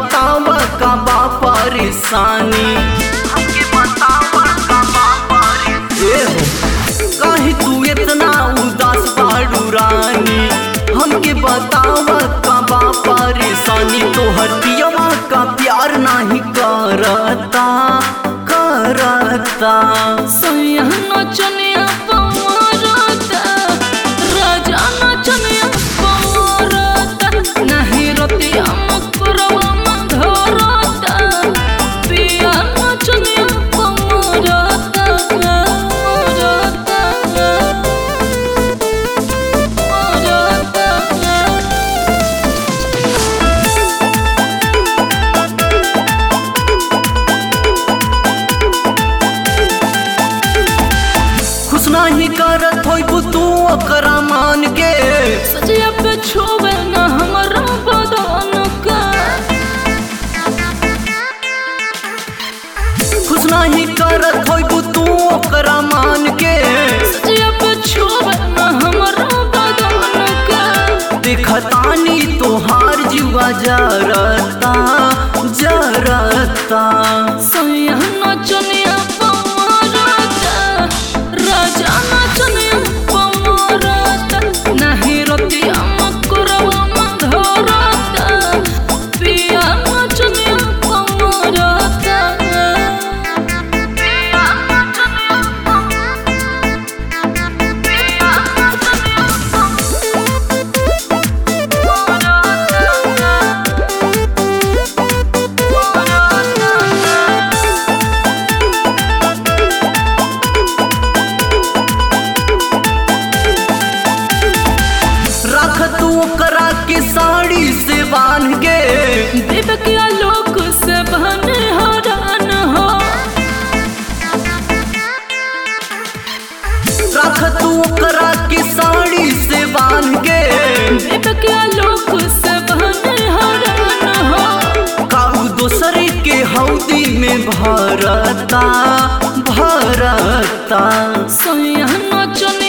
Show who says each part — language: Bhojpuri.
Speaker 1: बतावा का बा परेशानी, हमके बतावा का बा परेशानी। काहे तू इतना उदास बाड़ू रानी, हमके बतावा का बा परेशानी। तोहर पियवा का प्यार नहीं करता करता,
Speaker 2: सैया नचनिया पमरता, राजा नचनिया पमरता, नहीं रतिया मकरवा धरता, पिया नचनिया पमरता
Speaker 1: खुश नहीं करत होई तू ओकरा मान के,
Speaker 2: सजिया पे छुवे न हमरा बदन का।
Speaker 1: खुश नहीं करत होई तू ओकरा मान के,
Speaker 2: सजिया पे छुवे न हमरा बदन का।
Speaker 1: देखतानी तोहार जुआ जरता जरता,
Speaker 2: सैया नचनिया पमरता, राजा नचनिया पमरता, नहीं रतिया मकरवा धरता, पिया नचनिया पमरता, पिया नचनिया
Speaker 1: रख तू ओकरा के साड़ी से बांध के,
Speaker 2: देवकिया लोक से बन हरान हो।
Speaker 1: रख तू ओकरा के साड़ी से बांध के,
Speaker 2: देवकिया लोक से बन हरान हो।
Speaker 1: काऊ दूसरे के हौदी में भरता भरता,
Speaker 2: सैया नचनिया